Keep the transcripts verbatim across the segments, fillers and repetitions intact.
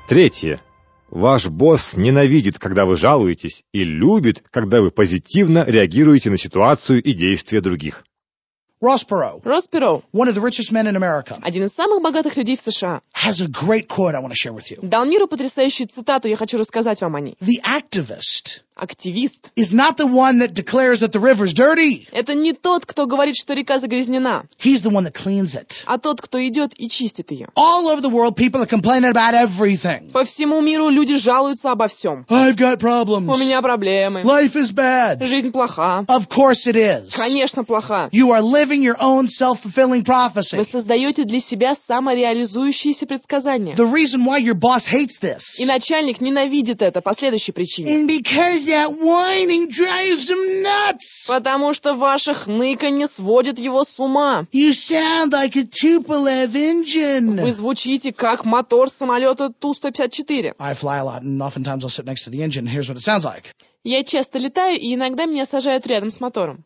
Третье. Ваш босс ненавидит, когда вы жалуетесь, и любит, когда вы позитивно реагируете на ситуацию и действия других. Ross Perot, Росс Пероу, one of the richest men in America, один из самых богатых людей в США, has a great quote I want to share with you. дал миру потрясающую цитату, я хочу рассказать вам о ней. The activist Активист is not the one that declares that the river's dirty. — это не тот, кто говорит, что река загрязнена, He's the one that cleans it. а тот, кто идет и чистит ее. All over the world, people are complaining about everything. По всему миру люди жалуются обо всем. I've got У problems. меня проблемы. Life is bad. Жизнь плоха. Of course it is. Конечно, плоха. You are living your own self-fulfilling prophecy. Вы создаете для себя самореализующиеся предсказания. The reason why your boss hates this И начальник ненавидит это по следующей причине. is because that whining drives him nuts. Потому что ваше хныканье сводит его с ума. You sound like a Tupolev engine. Вы звучите как мотор самолета Ту сто пятьдесят четыре. I fly a lot, and oftentimes I'll sit next to the engine. Here's what it sounds like. Я часто летаю, и иногда меня сажают рядом с мотором.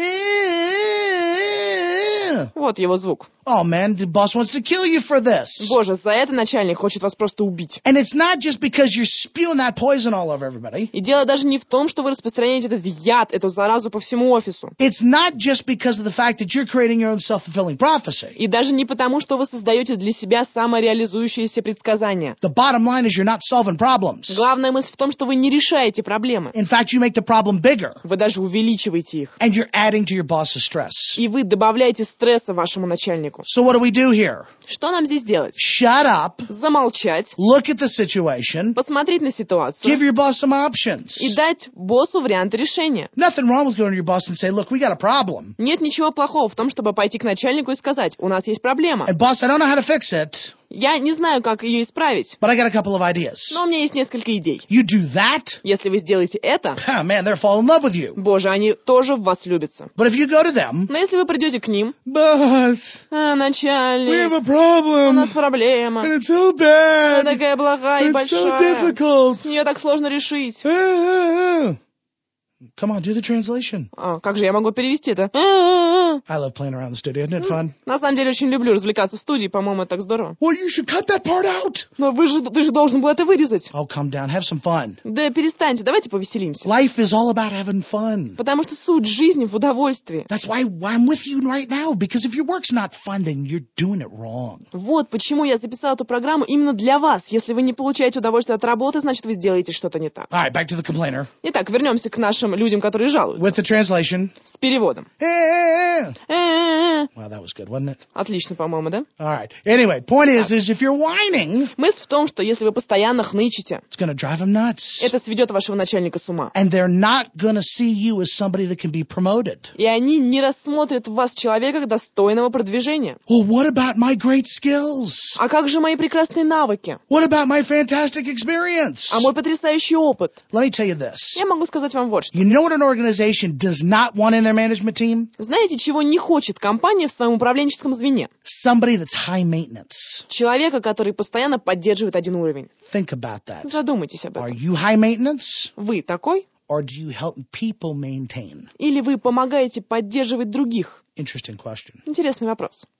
Вот его звук. Oh man, the boss wants to kill you for this. Боже, за это начальник хочет вас просто убить. And it's not just because you're spewing that poison all over everybody. И дело даже не в том, что вы распространяете этот яд, эту заразу по всему офису. It's not just because of the fact that you're creating your own self-fulfilling prophecy. И даже не потому, что вы создаете для себя самореализующиеся предсказания. The bottom line is you're not solving problems. Главная мысль в том, что вы не решаете проблемы. In fact, you make the problem bigger. Вы даже увеличиваете их. And you're adding to your boss's stress. И вы добавляете стресса вашему начальнику. So what do we do here? Что нам здесь делать? Shut up, Замолчать, look at the situation, посмотреть на give ситуацию your boss some options. и дать боссу варианты решения. Nothing wrong with going to your boss and say, look, we got a problem. Нет ничего плохого в том, чтобы пойти к начальнику и сказать: у нас есть проблема. And boss, I don't know how to fix it, Я не знаю, как ее исправить, but I got a couple of ideas. но у меня есть несколько идей. You do that, Если вы сделаете это, oh, man, they'll fall in love with you. боже, они тоже в вас влюбятся. But if you go to them, Но если вы придете к ним: boss, а, we have начальник, a у problem, нас проблема, and it's so она bad, такая плохая и it's so большая, difficult. с нее так сложно решить. Ah, ah, ah. Come on, do the translation. А, как же я могу перевести это? А-а-а. I love playing around the studio, isn't it fun? На самом деле очень люблю развлекаться в студии, по-моему, это так здорово. Well, you should cut that part out. Но вы же, ты же должен был это вырезать. Oh, calm down, have some fun. Да перестаньте, давайте повеселимся. Life is all about having fun. Потому что суть жизни в удовольствии. That's why, why I'm with you right now, because if your work's not fun, then you're doing it wrong. Вот почему я записала эту программу именно для вас. Если вы не получаете удовольствие от работы, значит, вы сделаете что-то не так. All right, back to the complainer. Итак, вернемся к нашим людям, которые жалуются. With the translation. С переводом. Eh, Э-э-э. Well, that was good, wasn't it? Отлично, по-моему, да? All right. Anyway, point is, is if you're whining, Мысль в том, что если вы постоянно хнычете, it's going to drive them nuts. это сведет вашего начальника с ума. And they're not going to see you as somebody that can be promoted. И они не рассмотрят в вас человека как достойного продвижения. Well, what about my great skills? А как же мои прекрасные навыки? What about my fantastic experience? А мой потрясающий опыт? Let me tell you this. Я могу сказать вам вот что. You know what an organization does not want in their management team? Знаете, чего не хочет компания в своем управленческом звене? Somebody that's high maintenance. Человека, который постоянно поддерживает один уровень. Think about that. Задумайтесь об Are этом. you high maintenance? Вы такой? Or do you help people maintain? Или вы помогаете поддерживать других? Interesting question. Интересный вопрос.